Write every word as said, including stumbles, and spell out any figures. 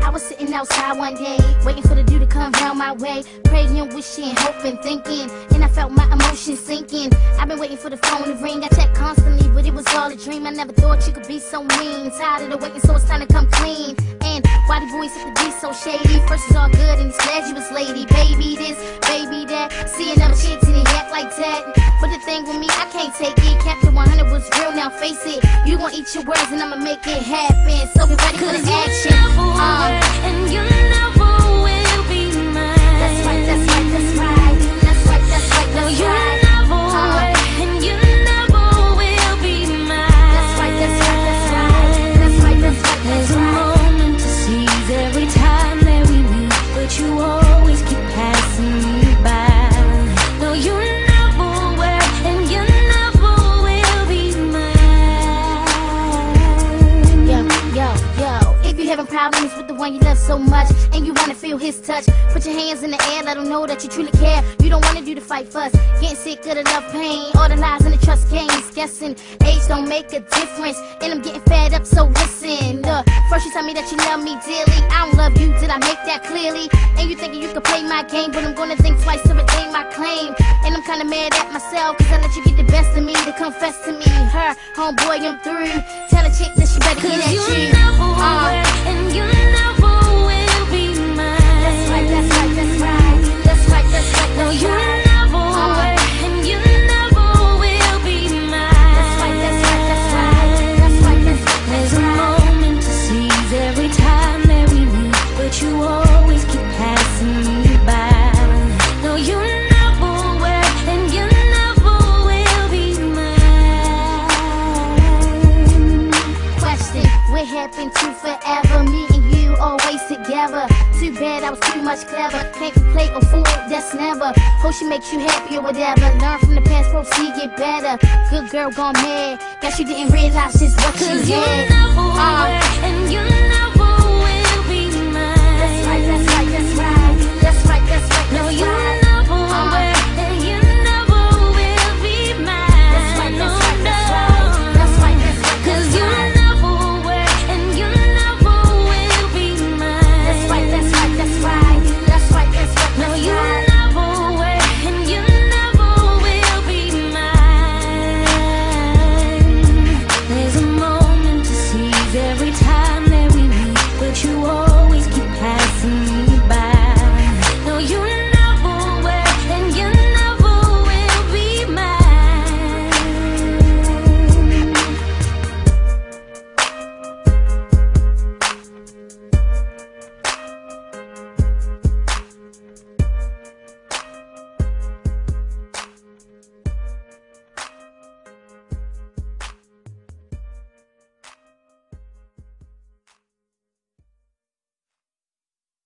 I was sitting outside one day, waiting for the dude to come round my way, praying, wishing, hoping, thinking, and I felt my emotions sinking. I've been waiting for the phone to ring. I checked constantly, but it was all a dream. I never thought you could be so mean. Tired of the waiting, so it's time to come clean. And why the boys have to be so shady? First was all good, and he's glad you was lady. Baby this, baby that, see another chick and he act like that. But the thing with me, I can't take it. Captain one hundred was real, now face it. You gon' eat your words, and I'ma make it happen. So be ready for the action. Um, and you never will be mine. That's right, that's right, that's right. That's right, that's right, No, that's you right. never Uh, will, and you never will be mine. That's right, that's right, that's right. That's right, that's right, There's that's a right. moment to seize every time that we meet, but you always keep passing me by. No, you never will, and you never will be mine. Yo, yo, yo. If you having problems with the one you love so much, and you wanna feel his touch, put your hands in the air, let him know that you truly care. You don't wanna do the fight fuss, getting sick of the love pain, all the lies and the trust games. Guessing age don't make a difference, and I'm getting fed up, so listen. Look, first you tell me that you love me dearly, I don't love you, did I make that clearly? And you thinking you could play my game, but I'm gonna think twice to retain my claim. And I'm kinda mad at myself, cause I let you get the best of me, to confess to me. Her, homeboy, I'm through. Tell a chick that she better get Cause at you you. never Uh, will, and you never will be mine. That's right, that's right, that's right. That's right, that's right, No, that's you right. never Uh, will, and you never will be mine. That's right, that's right, that's right. That's right, that's right, There's that's a right. moment to seize every time that we meet, but you always keep passing me by. No, you never will, and you never will be mine. Question, what happened to forever? Me and you always together. Too bad I was too much clever. Can't be played or fooled, that's never. Hope she makes you happy or whatever. Learn from the past, proceed, get better. Good girl gone mad. Guess you didn't realize just what Cause you you had. never Uh, will, and you